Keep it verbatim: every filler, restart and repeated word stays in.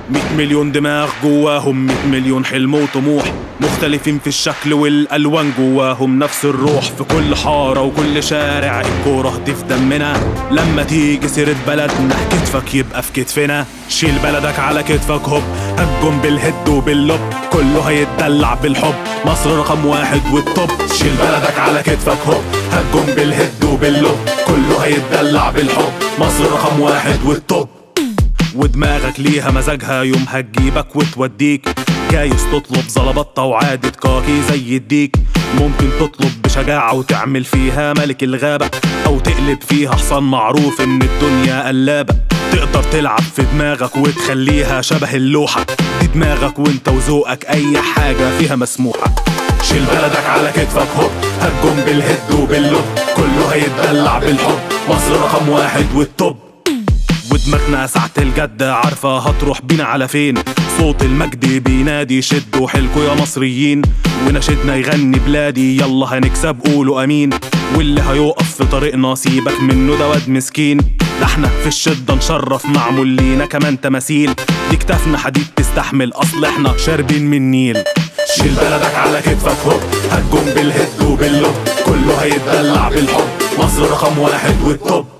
مية مليون دماغ جواهم مية مليون حلم وطموح، مختلفين في الشكل والألوان جواهم نفس الروح. في كل حارة وكل شارع الكورة دي في دمنا، لما تيجي سيرة بلدنا كتفك يبقى في كتفنا. شيل بلدك على كتفك هوب، هجم بالهد وباللب، كله هيتدلع بالحب، مصر رقم واحد والطب. شيل بلدك على كتفك هوب، هجم بالهد وباللب، كله هيتدلع بالحب، مصر رقم واحد والطب. ودماغك ليها مزاجها يوم هتجيبك وتوديك، جايز تطلب زلبطة وعادة كاكي زي الديك. ممكن تطلب بشجاعة وتعمل فيها ملك الغابة، أو تقلب فيها حصان معروف إن الدنيا قلابة. تقدر تلعب في دماغك وتخليها شبه اللوحة، دي دماغك وانت وذوقك أي حاجة فيها مسموحة. شيل بلدك على كتفك هوب، هجم بالهد وباللب، كله هيتدلع بالحب، مصر رقم واحد والطب. ودماغنا ساعة الجد عارفة هتروح بينا على فين، صوت المجد بينادي شدوا حيلكوا يا مصريين، ونشدنا يغني بلادي يلا هنكسب قولوا امين. واللي هيقف في طريقنا سيبك منه ده واد مسكين، ده احنا في الشدة نشرف معمول لينا كمان تماثيل، دي كتافنا حديد تستحمل اصل احنا شاربين من نيل. شيل بلدك على كتفك هوب، هتجم بالهد وباللب، كله هيتدلع بالحب، مصر رقم واحد والطب.